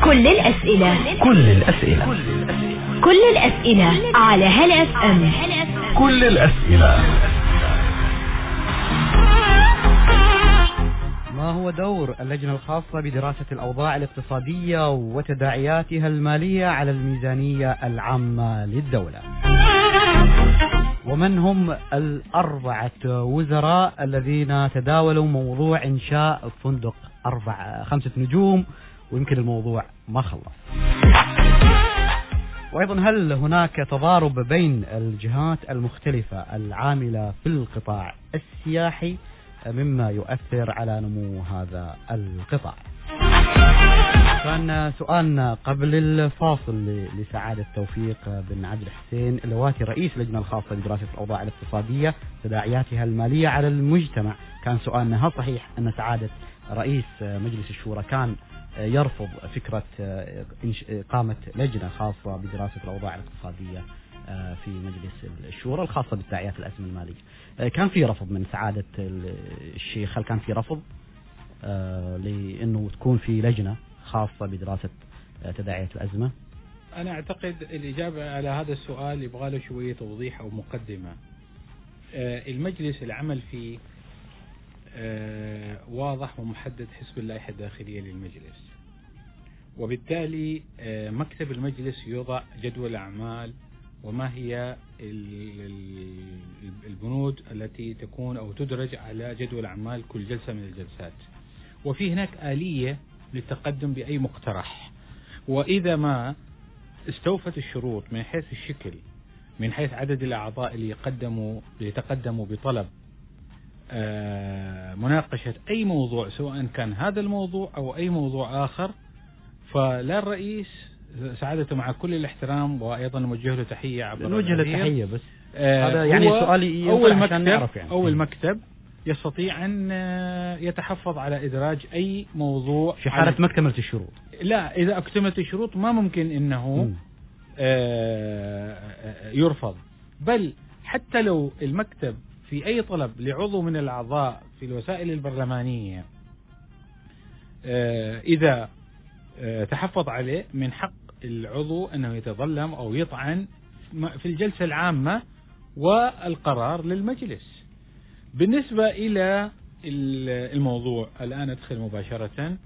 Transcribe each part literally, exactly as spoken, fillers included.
كل الأسئلة كل الأسئلة كل الأسئلة على هلا اف ام. كل الأسئلة. ما هو دور اللجنة الخاصة بدراسة الأوضاع الاقتصادية وتداعياتها المالية على الميزانية العامة للدولة؟ ومن هم الأربعة وزراء الذين تداولوا موضوع إنشاء فندق أربع خمسة نجوم ويمكن الموضوع ما خلص؟ وأيضا هل هناك تضارب بين الجهات المختلفة العاملة في القطاع السياحي مما يؤثر على نمو هذا القطاع؟ كان سؤالنا قبل الفاصل لسعادة توفيق بن عبد الحسين اللواتي رئيس اللجنة الخاصة بدراسة الأوضاع الاقتصادية تداعياتها المالية على المجتمع. كان سؤالنا هل صحيح أن سعادة رئيس مجلس الشورى كان يرفض فكرة إقامة لجنة خاصة بدراسة الأوضاع الاقتصادية في مجلس الشورى الخاصة بتداعيات الأزمة المالية؟ كان في رفض من سعادة الشيخ، هل كان في رفض لأنه تكون في لجنة خاصة بدراسة تداعيات الأزمة؟ أنا أعتقد الإجابة على هذا السؤال يبغى له شوية توضيح أو مقدمة. المجلس العمل فيه واضح ومحدد حسب اللائحة الداخلية للمجلس، وبالتالي مكتب المجلس يوضع جدول أعمال وما هي البنود التي تكون أو تدرج على جدول أعمال كل جلسة من الجلسات، وفي هناك آلية للتقدم بأي مقترح، وإذا ما استوفت الشروط من حيث الشكل من حيث عدد الأعضاء اللي يقدموا يتقدموا بطلب مناقشة أي موضوع سواء كان هذا الموضوع أو أي موضوع آخر، فلا الرئيس سعادته مع كل الاحترام وأيضا نوجه له تحية عبر نوجه له تحية بس آه هذا يعني سؤالي أول مكتب يعني. أول مكتب يستطيع أن يتحفظ على إدراج أي موضوع في حالة ما اكتملت الشروط. لا، إذا اكتملت الشروط ما ممكن إنه آه يرفض، بل حتى لو المكتب في أي طلب لعضو من الأعضاء في الوسائل البرلمانية آه إذا آه تحفظ عليه من حق العضو أنه يتظلم أو يطعن في الجلسة العامة والقرار للمجلس. بالنسبة إلى الموضوع الآن أدخل مباشرة،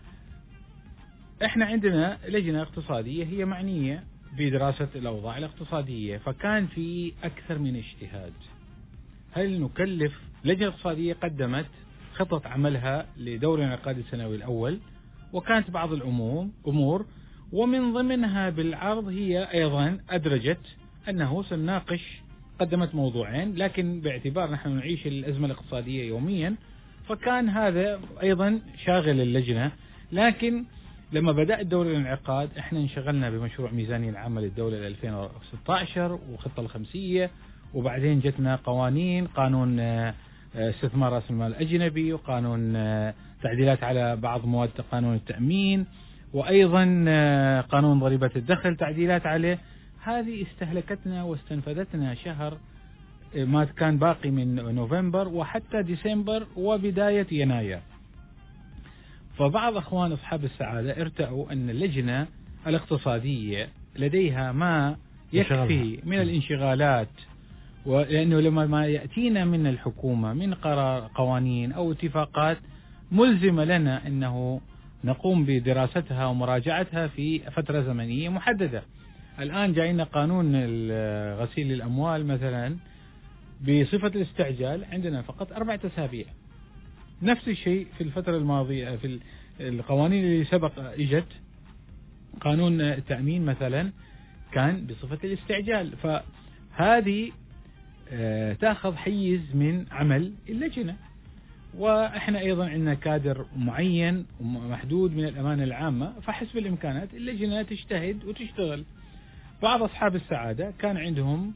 إحنا عندنا لجنة اقتصادية هي معنية بدراسة الأوضاع الاقتصادية، فكان في أكثر من اجتهاد. هل نكلف لجنة اقتصادية قدمت خطة عملها لدور الانعقاد السنوي الأول، وكانت بعض الأمور أمور ومن ضمنها بالعرض هي أيضا أدرجت أنه سنناقش، قدمت موضوعين لكن باعتبار نحن نعيش الأزمة الاقتصادية يوميا فكان هذا أيضا شاغل اللجنة. لكن لما بدأ الدور الانعقاد احنا انشغلنا بمشروع ميزانية العامة للدولة ل ألفين وستة عشر وخطة الخمسية، وبعدين جتنا قوانين، قانون استثمار رأس المال الأجنبي، وقانون تعديلات على بعض مواد قانون التأمين، وأيضا قانون ضريبة الدخل تعديلات عليه. هذه استهلكتنا واستنفذتنا شهر ما كان باقي من نوفمبر وحتى ديسمبر وبداية يناير. فبعض أخوان أصحاب السعادة ارتأوا أن اللجنة الاقتصادية لديها ما يكفي من الانشغالات، ولأنه لما ما يأتينا من الحكومة من قرار قوانين أو اتفاقات ملزمة لنا أنه نقوم بدراستها ومراجعتها في فترة زمنية محددة. الآن جاينا قانون غسيل الأموال مثلا بصفة الاستعجال عندنا فقط أربعة أسابيع. نفس الشيء في الفترة الماضية في القوانين اللي سبق اجت، قانون التأمين مثلا كان بصفة الاستعجال، فهذه تأخذ حيز من عمل اللجنة. وإحنا أيضا عندنا كادر معين ومحدود من الأمانة العامة، فحسب الإمكانات اللجنة تجتهد وتشتغل. بعض أصحاب السعادة كان عندهم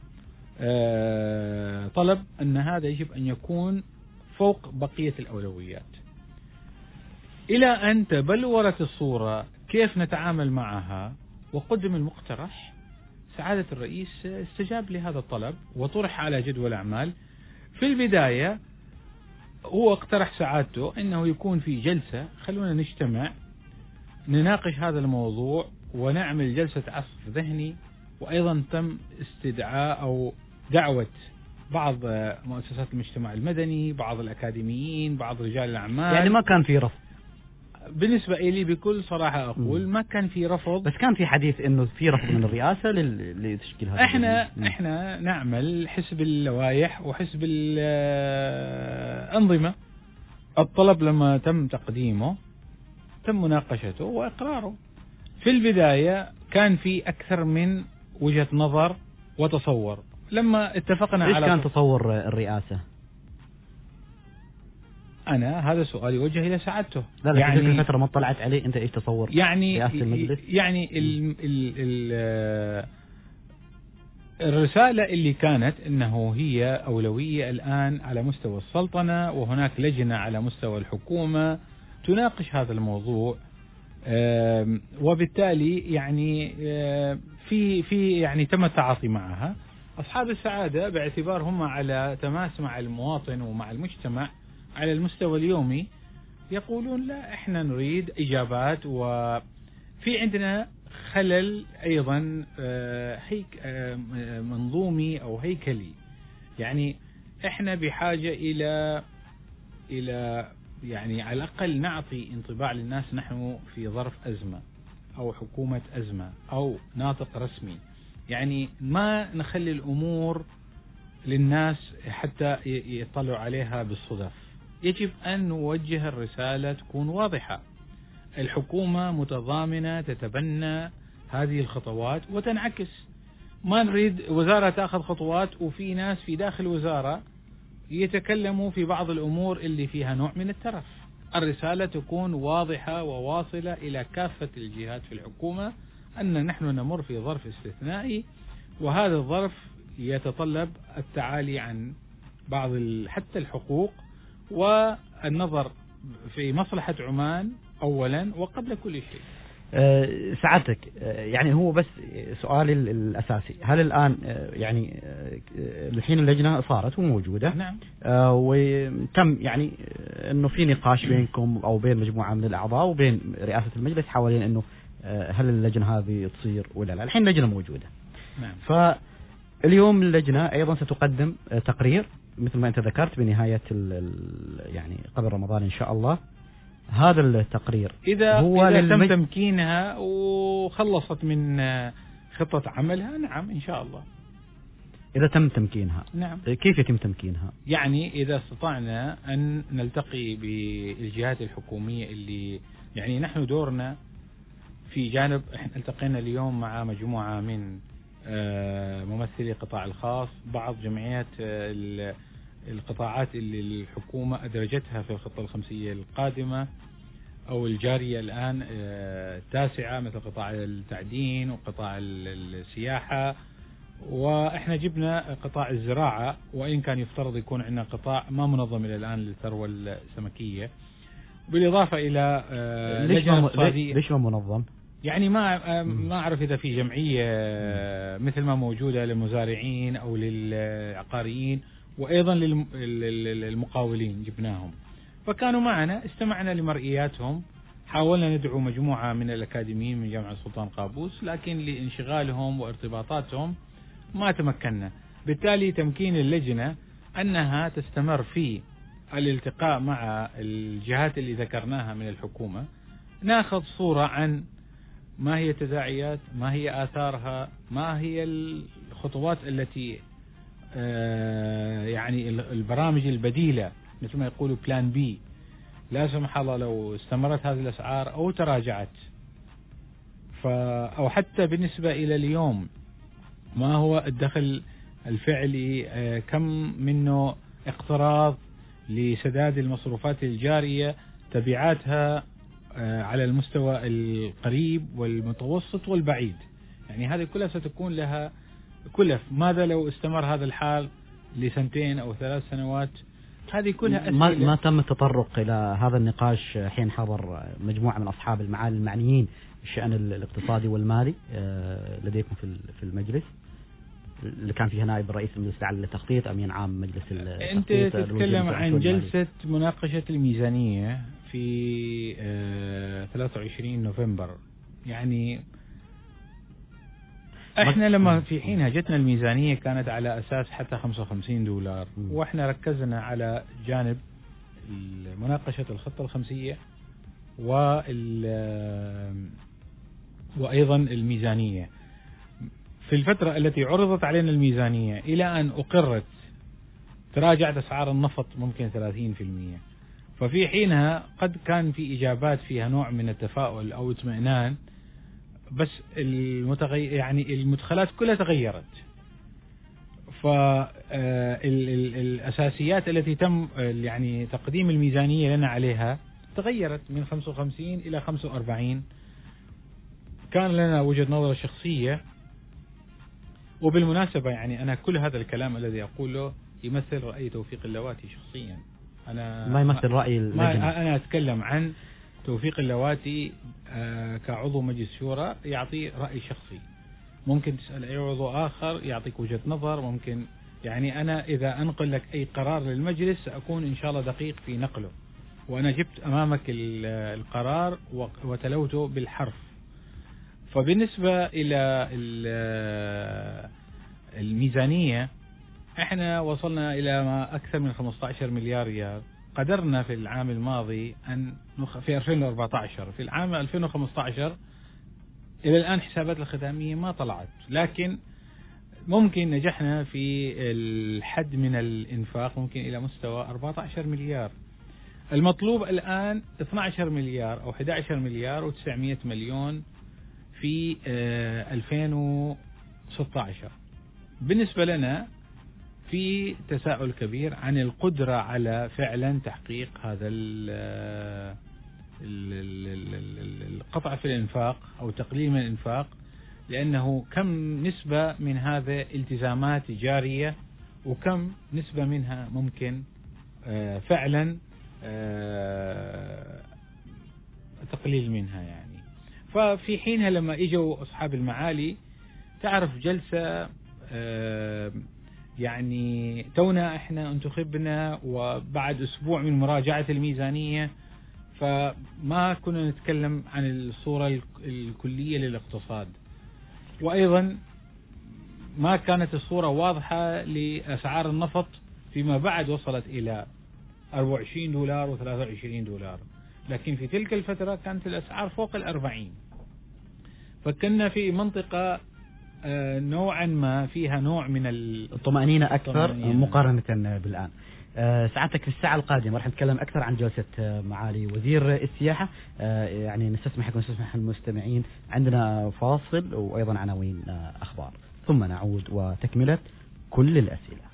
طلب أن هذا يجب أن يكون فوق بقية الأولويات، إلى أن تبلورت الصورة كيف نتعامل معها وقدم المقترح. سعادة الرئيس استجاب لهذا الطلب وطرح على جدول أعمال. في البداية هو اقترح سعادته أنه يكون في جلسة، خلونا نجتمع نناقش هذا الموضوع ونعمل جلسة عصف ذهني، وأيضا تم استدعاء أو دعوة بعض مؤسسات المجتمع المدني، بعض الأكاديميين، بعض رجال الأعمال. يعني ما كان في رفض؟ بالنسبة إلي بكل صراحة أقول ما كان في رفض، بس كان في حديث إنه في رفض من الرئاسة لتشكيل هذا. إحنا الجميل. إحنا نعمل حسب اللوائح وحسب الأنظمة. الطلب لما تم تقديمه تم مناقشته وإقراره. في البداية كان في أكثر من وجهة نظر وتصور. لما اتفقنا إيش على كان تصور الرئاسة؟ أنا هذا سؤال يوجه إلى سعادته. لا لا يعني في الفترة ما طلعت عليه أنت إيش تصور يعني رئاسة المجلس؟ يعني ال ال ال الرسالة اللي كانت إنه هي أولوية الآن على مستوى السلطنة، وهناك لجنة على مستوى الحكومة تناقش هذا الموضوع، وبالتالي يعني في في يعني تم التعاطي معها. أصحاب السعادة باعتبارهم على تماس مع المواطن ومع المجتمع على المستوى اليومي يقولون لا احنا نريد إجابات، وفي عندنا خلل أيضا هيك منظومي أو هيكلي. يعني احنا بحاجة إلى إلى يعني على الأقل نعطي انطباع للناس نحن في ظرف أزمة أو حكومة أزمة أو ناطق رسمي. يعني ما نخلي الأمور للناس حتى يطلعوا عليها بالصدف. يجب أن نوجه الرسالة تكون واضحة. الحكومة متضامنة تتبنى هذه الخطوات وتنعكس. ما نريد وزارة تأخذ خطوات وفي ناس في داخل وزارة يتكلموا في بعض الأمور اللي فيها نوع من الترف. الرسالة تكون واضحة وواصلة إلى كافة الجهات في الحكومة أن نحن نمر في ظرف استثنائي، وهذا الظرف يتطلب التعالي عن بعض حتى الحقوق والنظر في مصلحة عمان أولا وقبل كل شيء. أه سعادتك، أه يعني هو بس سؤالي الأساسي، هل الآن أه يعني أه الحين اللجنة صارت وموجودة؟ نعم. أه وتم يعني أنه في نقاش بينكم أو بين مجموعة من الأعضاء وبين رئاسة المجلس حوالين أنه أه هل اللجنة هذه تصير ولا لا. الحين اللجنة موجودة. نعم. فاليوم اللجنة أيضا ستقدم أه تقرير مثل ما أنت ذكرت بنهاية يعني قبل رمضان إن شاء الله. هذا التقرير إذا, هو إذا للمج... تم تمكينها وخلصت من خطة عملها، نعم إن شاء الله. إذا تم تمكينها، نعم. كيف يتم تمكينها؟ يعني إذا استطعنا أن نلتقي بالجهات الحكومية اللي يعني نحن دورنا في جانب. احنا التقينا اليوم مع مجموعة من ممثلي القطاع الخاص، بعض جمعيات القطاعات اللي الحكومة أدرجتها في الخطة الخمسية القادمة أو الجارية الآن التاسعة، مثل قطاع التعدين وقطاع السياحة. وإحنا جبنا قطاع الزراعة، وإن كان يفترض يكون عندنا قطاع ما منظم إلى الآن للثروة السمكية، بالإضافة إلى لجنة اقتصادية. ليش ما منظم؟ يعني ما ما أعرف إذا في جمعية مثل ما موجودة للمزارعين أو للعقاريين وأيضا للمقاولين جبناهم، فكانوا معنا، استمعنا لمرئياتهم، حاولنا ندعو مجموعة من الأكاديميين من جامعة السلطان قابوس، لكن لانشغالهم وارتباطاتهم ما تمكنا. بالتالي تمكين اللجنة أنها تستمر في الالتقاء مع الجهات اللي ذكرناها من الحكومة، ناخذ صورة عن ما هي التداعيات، ما هي آثارها، ما هي الخطوات التي يعني البرامج البديلة مثل ما يقولوا بلان بي، لا سمح الله لو استمرت هذه الأسعار أو تراجعت، ف أو حتى بالنسبة إلى اليوم ما هو الدخل الفعلي، كم منه اقتراض لسداد المصروفات الجارية، تبعاتها على المستوى القريب والمتوسط والبعيد. يعني هذه كلها ستكون لها كلف. ماذا لو استمر هذا الحال لسنتين أو ثلاث سنوات؟ هذه كلها أسئلة. ما, ما تم التطرق إلى هذا النقاش حين حضر مجموعة من أصحاب المعالي المعنيين بالشأن الاقتصادي والمالي لديكم في في المجلس؟ اللي كان فيها نائب رئيس المجلس الأعلى للتخطيط، أمين عام مجلس التخطيط. أنت تتكلم عن جلسة مناقشة الميزانية في آه ثلاثة وعشرين نوفمبر. يعني احنا لما في حينها جتنا الميزانية كانت على أساس حتى خمسة وخمسين دولار، واحنا ركزنا على جانب مناقشة الخطة الخمسية وال وأيضا الميزانية. في الفترة التي عرضت علينا الميزانية إلى أن أقرت تراجعت أسعار النفط ممكن ثلاثين بالمئة، ففي حينها قد كان في إجابات فيها نوع من التفاؤل أو اطمئنان، بس المتغير يعني المدخلات كلها تغيرت. فالأساسيات التي تم يعني تقديم الميزانية لنا عليها تغيرت من خمسة وخمسين إلى خمسة وأربعين. كان لنا وجهة نظر شخصية، وبالمناسبة يعني أنا كل هذا الكلام الذي أقوله يمثل رأي توفيق اللواتي شخصيا. أنا ما يمثل رأي اللجنة. أنا أتكلم عن توفيق اللواتي آه كعضو مجلس شورى يعطي رأي شخصي. ممكن تسأل أي عضو آخر يعطيك وجهة نظر، ممكن يعني أنا إذا أنقل لك أي قرار للمجلس سأكون إن شاء الله دقيق في نقله، وأنا جبت أمامك القرار وتلوته بالحرف. فبالنسبة إلى الميزانية احنا وصلنا إلى ما أكثر من خمسة عشر مليار ريال. قدرنا في العام الماضي أن نخ... في ألفين وأربعة عشر في العام ألفين وخمسة عشر إلى الآن حسابات الختامية ما طلعت، لكن ممكن نجحنا في الحد من الإنفاق ممكن إلى مستوى أربعة عشر مليار. المطلوب الآن اثني عشر مليار أو أحد عشر مليار وتسعمئة مليون في ألفين وستة عشر. بالنسبة لنا في تساؤل كبير عن القدرة على فعلا تحقيق هذا القطع في الإنفاق أو تقليل من الإنفاق، لأنه كم نسبة من هذا التزامات جارية وكم نسبة منها ممكن فعلا تقليل منها. يعني ففي حينها لما اجوا أصحاب المعالي تعرف جلسة يعني تونا احنا انتخبنا وبعد اسبوع من مراجعة الميزانية، فما كنا نتكلم عن الصورة الكلية للاقتصاد، وايضا ما كانت الصورة واضحة لأسعار النفط فيما بعد وصلت الى أربعة وعشرين دولار وثلاثة وعشرين دولار، لكن في تلك الفترة كانت الأسعار فوق الأربعين. فكنا في منطقة نوعا ما فيها نوع من الطمأنينة أكثر الطمأنينة. مقارنة بالآن. ساعتك في الساعة القادمة راح نتكلم أكثر عن جلسة معالي وزير السياحة. يعني نستسمحكم ونستسمح المستمعين، عندنا فاصل وأيضا عناوين أخبار، ثم نعود وتكملة كل الأسئلة.